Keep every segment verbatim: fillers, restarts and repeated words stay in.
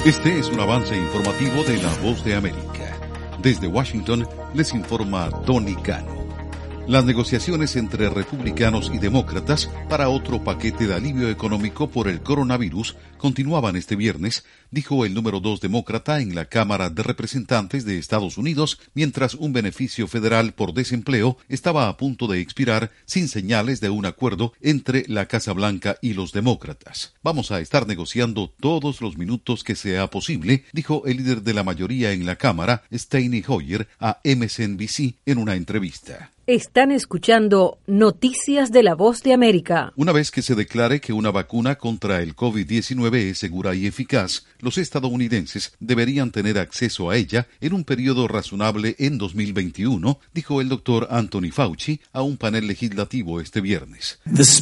Este es un avance informativo de La Voz de América. Desde Washington les informa Tony Cano. Las negociaciones entre republicanos y demócratas para otro paquete de alivio económico por el coronavirus continuaban este viernes, dijo el número dos demócrata en la Cámara de Representantes de Estados Unidos, mientras un beneficio federal por desempleo estaba a punto de expirar sin señales de un acuerdo entre la Casa Blanca y los demócratas. Vamos a estar negociando todos los minutos que sea posible, dijo el líder de la mayoría en la Cámara, Steny Hoyer, a M S N B C en una entrevista. Están escuchando Noticias de la Voz de América. Una vez que se declare que una vacuna contra el COVID diecinueve es segura y eficaz, los estadounidenses deberían tener acceso a ella en un periodo razonable en dos mil veintiuno, dijo el doctor Anthony Fauci a un panel legislativo este viernes.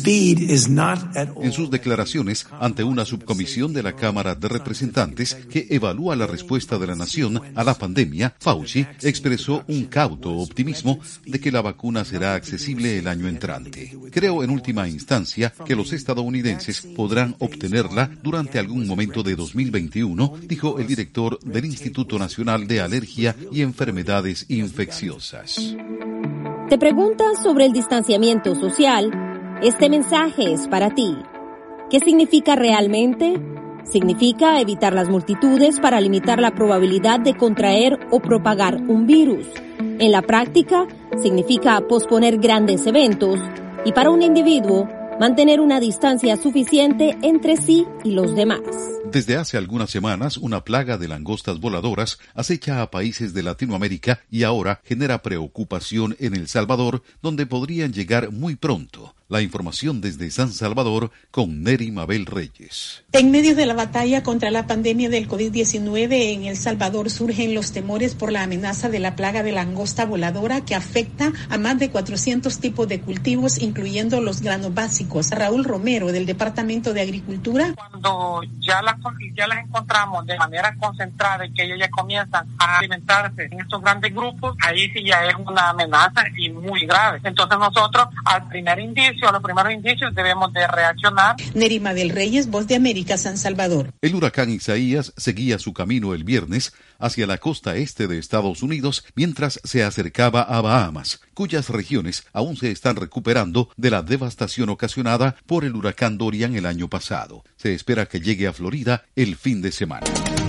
En sus declaraciones ante una subcomisión de la Cámara de Representantes que evalúa la respuesta de la nación a la pandemia, Fauci expresó un cauto optimismo de que la vacuna será accesible el año entrante. Creo en última instancia que los estadounidenses podrán obtenerla durante algún momento de dos mil veintiuno, dijo el director del Instituto Nacional de Alergia y Enfermedades Infecciosas. ¿Te preguntas sobre el distanciamiento social? Este mensaje es para ti. ¿Qué significa realmente? Significa evitar las multitudes para limitar la probabilidad de contraer o propagar un virus. En la práctica, significa posponer grandes eventos y para un individuo, mantener una distancia suficiente entre sí y los demás. Desde hace algunas semanas, una plaga de langostas voladoras acecha a países de Latinoamérica y ahora genera preocupación en El Salvador, donde podrían llegar muy pronto. La información desde San Salvador con Neri Mabel Reyes. En medio de la batalla contra la pandemia del COVID diecinueve en El Salvador surgen los temores por la amenaza de la plaga de langosta voladora que afecta a más de cuatrocientos tipos de cultivos, incluyendo los granos básicos. Raúl Romero, del Departamento de Agricultura. Cuando ya las, ya las encontramos de manera concentrada y que ellas ya comienzan a alimentarse en estos grandes grupos, ahí sí ya es una amenaza y muy grave. Entonces nosotros, al primer indicio, a los primeros indicios debemos de reaccionar. Neri Mabel Reyes, Voz de América, San Salvador. El huracán Isaías seguía su camino el viernes hacia la costa este de Estados Unidos mientras se acercaba a Bahamas, cuyas regiones aún se están recuperando de la devastación ocasionada por el huracán Dorian el año pasado. Se espera que llegue a Florida el fin de semana.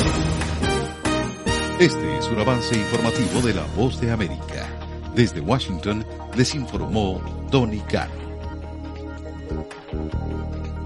Este es un avance informativo de La Voz de América. Desde Washington les informó Tony Cano.